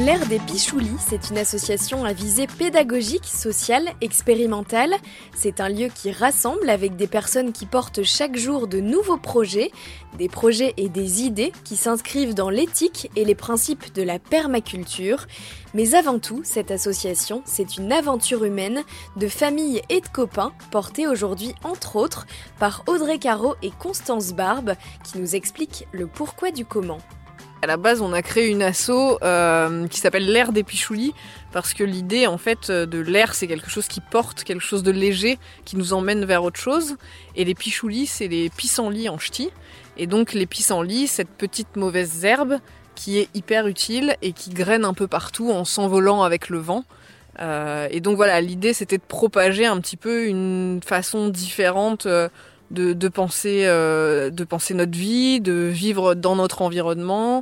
L'Air des Pichoulis, c'est une association à visée pédagogique, sociale, expérimentale. C'est un lieu qui rassemble avec des personnes qui portent chaque jour de nouveaux projets, des projets et des idées qui s'inscrivent dans l'éthique et les principes de la permaculture. Mais avant tout, cette association, c'est une aventure humaine de famille et de copains, portée aujourd'hui entre autres par Audrey Carreau et Constance Barbe, qui nous expliquent le pourquoi du comment. À la base, on a créé une asso qui s'appelle l'Air des Pichoulis parce que l'idée, en fait, de l'air, c'est quelque chose qui porte, quelque chose de léger, qui nous emmène vers autre chose. Et les pichoulis, c'est les pissenlits en ch'ti. Et donc, les pissenlits, cette petite mauvaise herbe qui est hyper utile et qui graine un peu partout en s'envolant avec le vent. Et donc voilà, l'idée, c'était de propager un petit peu une façon différente de penser notre vie, de vivre dans notre environnement,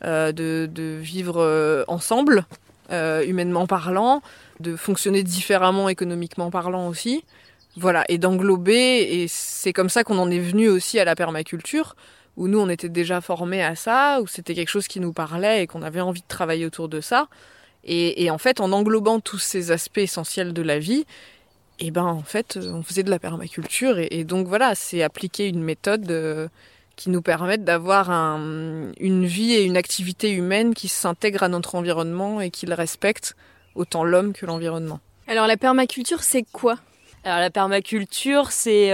de vivre ensemble, humainement parlant, de fonctionner différemment économiquement parlant aussi. Voilà, et d'englober, et c'est comme ça qu'on en est venu aussi à la permaculture, où nous on était déjà formés à ça, où c'était quelque chose qui nous parlait et qu'on avait envie de travailler autour de ça. Et en fait, en englobant tous ces aspects essentiels de la vie, et ben en fait, on faisait de la permaculture et donc voilà, c'est appliquer une méthode qui nous permette d'avoir une vie et une activité humaine qui s'intègrent à notre environnement et qui le respectent, autant l'homme que l'environnement. Alors la permaculture, c'est quoi ? Alors la permaculture, c'est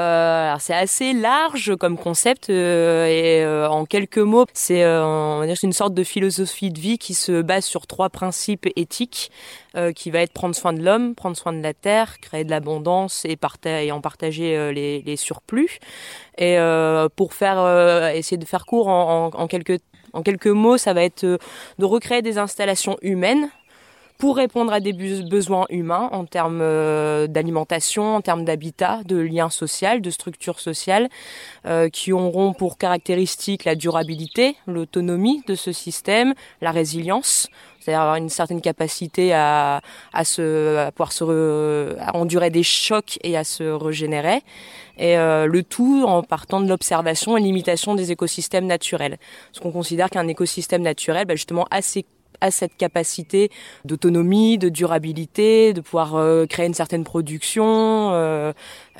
assez large comme concept et en quelques mots, c'est on va dire, c'est une sorte de philosophie de vie qui se base sur 3 principes éthiques qui va être prendre soin de l'homme, prendre soin de la terre, créer de l'abondance et en partager les surplus. Et pour essayer de faire court en quelques mots, ça va être de recréer des installations humaines pour répondre à des besoins humains en termes d'alimentation, en termes d'habitat, de liens sociaux, de structures sociales, qui auront pour caractéristique la durabilité, l'autonomie de ce système, la résilience, c'est-à-dire avoir une certaine capacité à endurer des chocs et à se régénérer. Et le tout en partant de l'observation et l'imitation des écosystèmes naturels. Parce qu'on considère qu'un écosystème naturel, justement, a cette capacité d'autonomie, de durabilité, de pouvoir créer une certaine production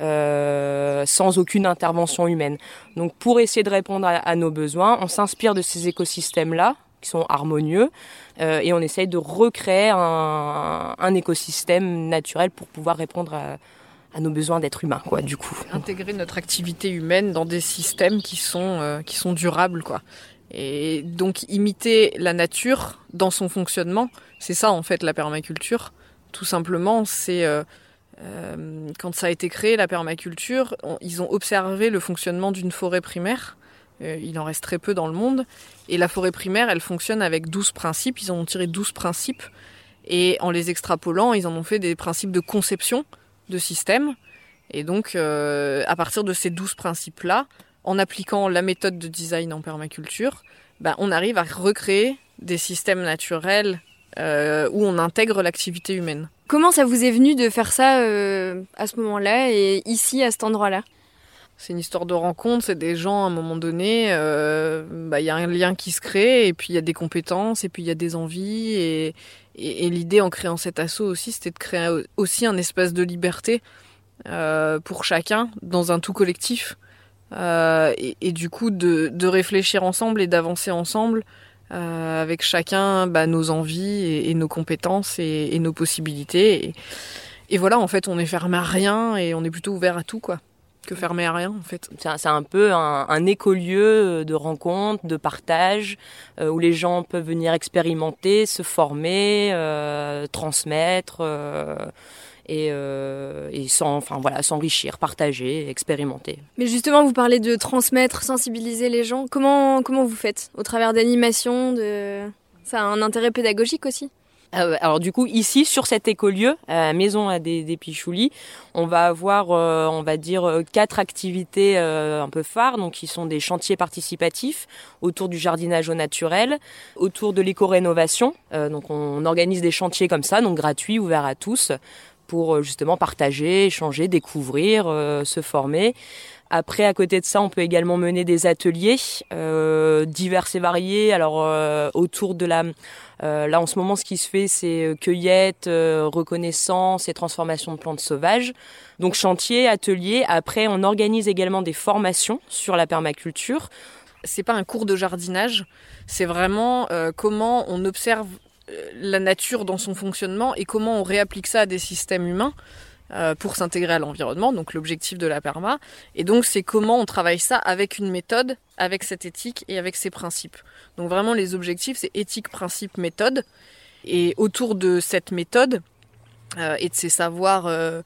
sans aucune intervention humaine. Donc pour essayer de répondre à nos besoins, on s'inspire de ces écosystèmes-là, qui sont harmonieux, et on essaye de recréer un écosystème naturel pour pouvoir répondre à nos besoins d'être humains, quoi, du coup. Intégrer notre activité humaine dans des systèmes qui sont durables, quoi. Et donc imiter la nature dans son fonctionnement, c'est ça en fait la permaculture. Tout simplement, c'est quand ça a été créé la permaculture, ils ont observé le fonctionnement d'une forêt primaire. Il en reste très peu dans le monde. Et la forêt primaire, elle fonctionne avec 12 principes. Ils en ont tiré 12 principes. Et en les extrapolant, ils en ont fait des principes de conception de système. Et donc, à partir de ces 12 principes-là, en appliquant la méthode de design en permaculture, on arrive à recréer des systèmes naturels où on intègre l'activité humaine. Comment ça vous est venu de faire ça à ce moment-là et ici, à cet endroit-là ? C'est une histoire de rencontre, c'est des gens à un moment donné, y a un lien qui se crée, et puis il y a des compétences, et puis il y a des envies, et l'idée en créant cet asso aussi, c'était de créer aussi un espace de liberté pour chacun, dans un tout collectif. Et du coup de réfléchir ensemble et d'avancer ensemble avec chacun nos envies et nos compétences et nos possibilités et voilà, en fait on est fermé à rien et on est plutôt ouvert à tout, quoi, que fermé à rien en fait. C'est un peu un écolieu de rencontres, de partage, où les gens peuvent venir expérimenter, se former, transmettre et s'enrichir, partager, expérimenter. Mais justement, vous parlez de transmettre, sensibiliser les gens. Comment vous faites ? Au travers d'animations, ça a un intérêt pédagogique aussi ? Alors du coup, ici, sur cet écolieu, à la maison des Pichoulis, on va avoir, 4 activités un peu phares, donc qui sont des chantiers participatifs autour du jardinage au naturel, autour de l'éco-rénovation. Donc on organise des chantiers comme ça, donc gratuits, ouverts à tous, pour justement partager, échanger, découvrir, se former. Après, à côté de ça, on peut également mener des ateliers divers et variés. Alors, autour de là, en ce moment, ce qui se fait, c'est cueillette, reconnaissance et transformation de plantes sauvages. Donc, chantier, atelier. Après, on organise également des formations sur la permaculture. C'est pas un cours de jardinage, c'est vraiment comment on observe la nature dans son fonctionnement et comment on réapplique ça à des systèmes humains. Pour s'intégrer à l'environnement, donc l'objectif de la perma. Et donc, c'est comment on travaille ça avec une méthode, avec cette éthique et avec ces principes. Donc vraiment, les objectifs, c'est éthique, principe, méthode. Et autour de cette méthode et de ces savoirs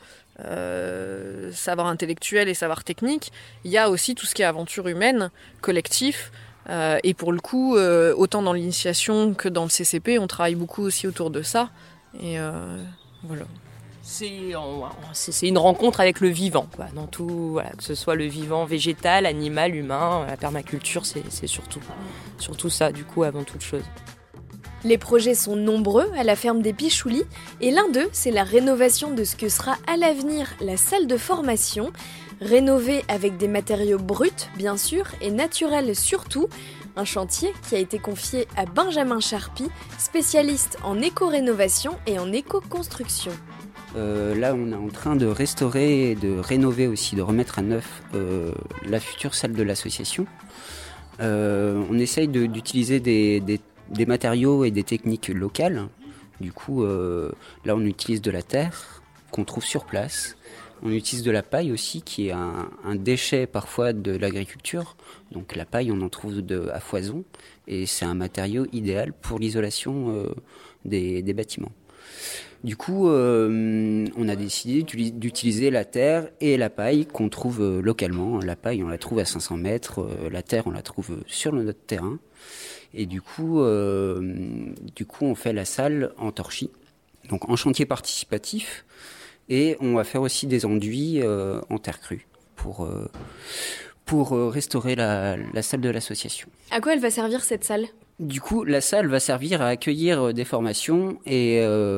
intellectuels et savoirs techniques, il y a aussi tout ce qui est aventure humaine, collectif. Et pour le coup, autant dans l'initiation que dans le CCP, on travaille beaucoup aussi autour de ça. Et voilà. C'est une rencontre avec le vivant, quoi. Dans tout, voilà, que ce soit le vivant végétal, animal, humain, la permaculture, c'est surtout ça, du coup, avant toute chose. Les projets sont nombreux à la ferme des Pichoulis et l'un d'eux, c'est la rénovation de ce que sera à l'avenir la salle de formation, rénovée avec des matériaux bruts, bien sûr, et naturels surtout. Un chantier qui a été confié à Benjamin Charpie, spécialiste en éco-rénovation et en éco-construction. Là, on est en train de restaurer et de rénover aussi, de remettre à neuf la future salle de l'association. On essaye d'utiliser des matériaux et des techniques locales. Du coup, là, on utilise de la terre qu'on trouve sur place. On utilise de la paille aussi, qui est un déchet parfois de l'agriculture. Donc la paille, on en trouve à foison. Et c'est un matériau idéal pour l'isolation des bâtiments. Du coup, on a décidé d'utiliser la terre et la paille qu'on trouve localement. La paille, on la trouve à 500 mètres. La terre, on la trouve sur notre terrain. Et du coup, on fait la salle en torchis, donc en chantier participatif. Et on va faire aussi des enduits en terre crue pour restaurer la salle de l'association. À quoi elle va servir cette salle ? Du coup, la salle va servir à accueillir des formations et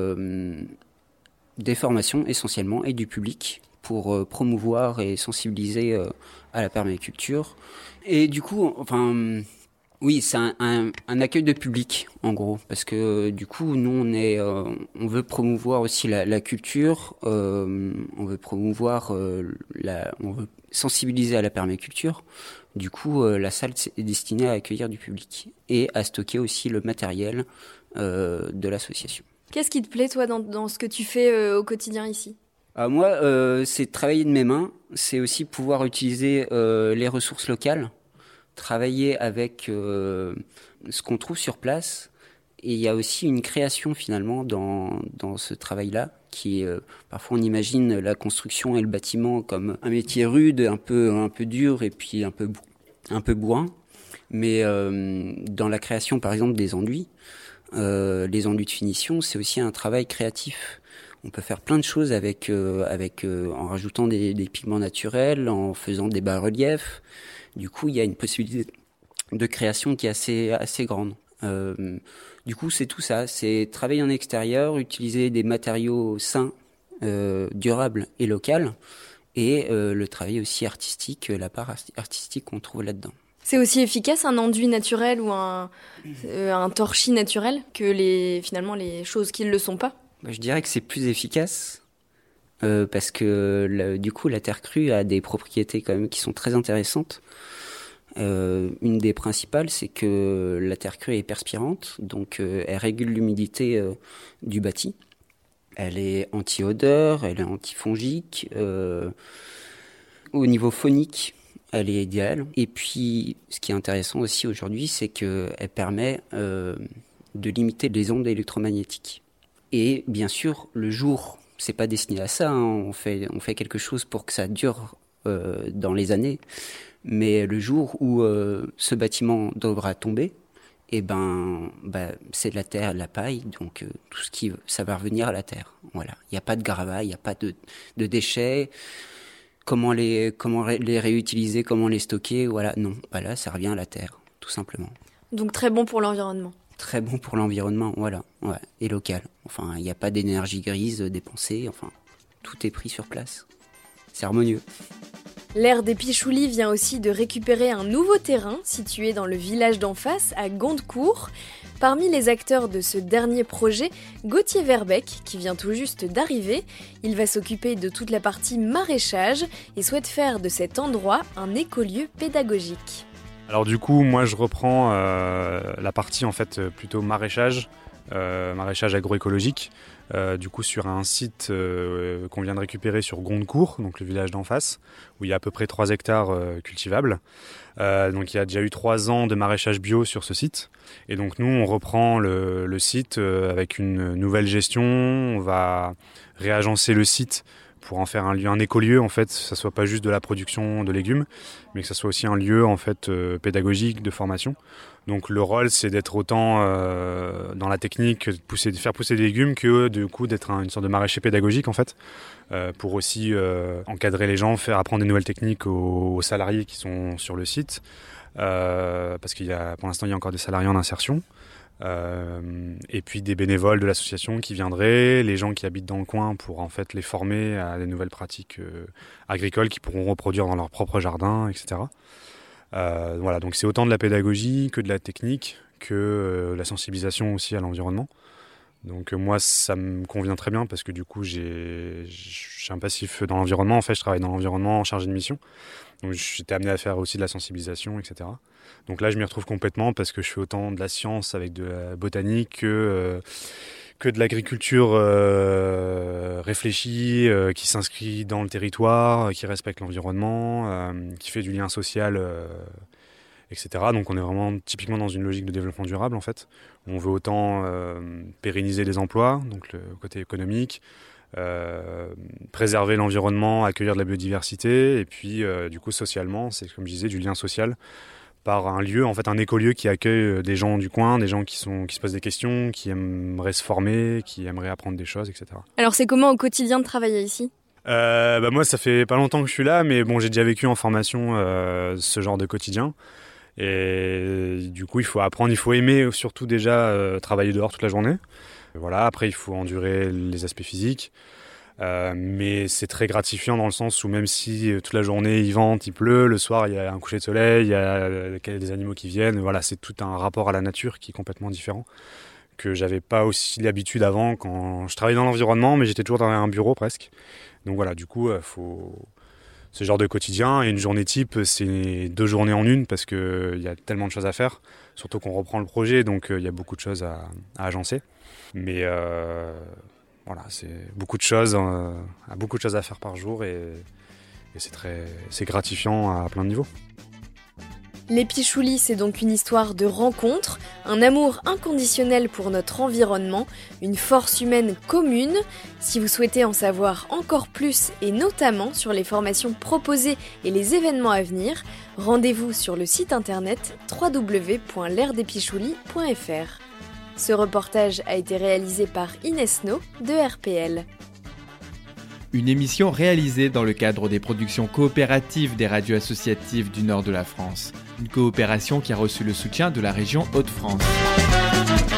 des formations essentiellement et du public pour promouvoir et sensibiliser à la permaculture. Et du coup, oui, c'est un accueil de public en gros, parce que du coup, nous on veut promouvoir aussi la culture, on veut promouvoir on veut sensibiliser à la permaculture. Du coup, la salle est destinée à accueillir du public et à stocker aussi le matériel de l'association. Qu'est-ce qui te plaît, toi, dans ce que tu fais au quotidien ici ? Moi, c'est travailler de mes mains, c'est aussi pouvoir utiliser les ressources locales, travailler avec ce qu'on trouve sur place. Et il y a aussi une création finalement dans ce travail-là, qui parfois on imagine la construction et le bâtiment comme un métier rude, un peu dur et puis un peu bourrin. Mais dans la création par exemple des enduits, les enduits de finition, c'est aussi un travail créatif. On peut faire plein de choses en rajoutant des pigments naturels, en faisant des bas-reliefs. Du coup, il y a une possibilité de création qui est assez grande. Du coup, c'est tout ça. C'est travailler en extérieur, utiliser des matériaux sains, durables et locaux, et le travail aussi artistique, la part artistique qu'on trouve là-dedans. C'est aussi efficace un enduit naturel ou un torchis naturel que finalement les choses qui ne le sont pas ? Je dirais que c'est plus efficace parce que du coup la terre crue a des propriétés quand même qui sont très intéressantes. Une des principales, c'est que la terre crue est perspirante, donc elle régule l'humidité du bâti. Elle est anti-odeur, elle est antifongique. Au niveau phonique, elle est idéale. Et puis, ce qui est intéressant aussi aujourd'hui, c'est qu'elle permet de limiter les ondes électromagnétiques. Et bien sûr, le jour, c'est pas destiné à ça, hein, on fait quelque chose pour que ça dure dans les années. Mais le jour où ce bâtiment devra tomber, c'est de la terre, de la paille, donc tout ça va revenir à la terre. Voilà, il n'y a pas de gravat, il n'y a pas de déchets. Comment les réutiliser, comment les stocker, voilà, non. Là, ça revient à la terre, tout simplement. Donc très bon pour l'environnement. Très bon pour l'environnement, voilà, ouais, et local. Enfin, il n'y a pas d'énergie grise dépensée, enfin. tout est pris sur place. C'est harmonieux. L'aire des Pichoulis vient aussi de récupérer un nouveau terrain situé dans le village d'en face, à Gondecourt. Parmi les acteurs de ce dernier projet, Gauthier Verbeck, qui vient tout juste d'arriver. Il va s'occuper de toute la partie maraîchage et souhaite faire de cet endroit un écolieu pédagogique. Alors du coup, moi je reprends la partie en fait plutôt maraîchage agroécologique. Du coup sur un site qu'on vient de récupérer sur Gondecourt, donc le village d'en face, où il y a à peu près 3 hectares cultivables. Donc il y a déjà eu 3 ans de maraîchage bio sur ce site. Et donc nous on reprend le site avec une nouvelle gestion. On va réagencer le site pour en faire un écolieu en fait, que ça soit pas juste de la production de légumes, mais que ça soit aussi un lieu en fait pédagogique de formation. Donc le rôle c'est d'être autant dans la technique, de faire pousser des légumes, que du coup d'être une sorte de maraîcher pédagogique en fait, pour aussi encadrer les gens, faire apprendre des nouvelles techniques aux salariés qui sont sur le site, parce pour l'instant il y a encore des salariés en insertion. Et puis des bénévoles de l'association qui viendraient, les gens qui habitent dans le coin pour en fait les former à des nouvelles pratiques agricoles qu'ils pourront reproduire dans leur propre jardin, etc. Voilà, donc c'est autant de la pédagogie que de la technique, que la sensibilisation aussi à l'environnement. Donc moi ça me convient très bien parce que du coup j'ai un passif dans l'environnement, en fait je travaille dans l'environnement chargé de mission. Donc j'étais amené à faire aussi de la sensibilisation, etc. Donc là je m'y retrouve complètement parce que je fais autant de la science avec de la botanique que de l'agriculture réfléchie, qui s'inscrit dans le territoire, qui respecte l'environnement, qui fait du lien social, etc. Donc on est vraiment typiquement dans une logique de développement durable en fait. On veut autant pérenniser les emplois, donc le côté économique, préserver l'environnement, accueillir de la biodiversité, et puis du coup socialement, c'est comme je disais du lien social par un lieu, en fait un écolieu qui accueille des gens du coin, des gens qui se posent des questions, qui aimeraient se former, qui aimeraient apprendre des choses, etc. Alors c'est comment au quotidien de travailler ici ? Moi ça fait pas longtemps que je suis là, mais bon j'ai déjà vécu en formation ce genre de quotidien. Et du coup il faut apprendre, il faut aimer surtout déjà travailler dehors toute la journée. Voilà, après il faut endurer les aspects physiques. Mais c'est très gratifiant dans le sens où même si toute la journée il vente, il pleut, le soir il y a un coucher de soleil, il y a des animaux qui viennent, voilà, c'est tout un rapport à la nature qui est complètement différent, que j'avais pas aussi l'habitude avant quand je travaillais dans l'environnement, mais j'étais toujours dans un bureau presque. Donc voilà, du coup faut ce genre de quotidien, et une journée type c'est 2 journées en une parce qu'il y a tellement de choses à faire, surtout qu'on reprend le projet, donc il y a beaucoup de choses à agencer. Mais voilà, c'est beaucoup de choses à faire par jour, et c'est gratifiant à plein de niveaux. Les Pichoulis, c'est donc une histoire de rencontre, un amour inconditionnel pour notre environnement, une force humaine commune. Si vous souhaitez en savoir encore plus, et notamment sur les formations proposées et les événements à venir, rendez-vous sur le site internet www.lairedespichoulis.fr. Ce reportage a été réalisé par Inès No de RPL. Une émission réalisée dans le cadre des productions coopératives des radios associatives du nord de la France. Une coopération qui a reçu le soutien de la région Hauts-de-France.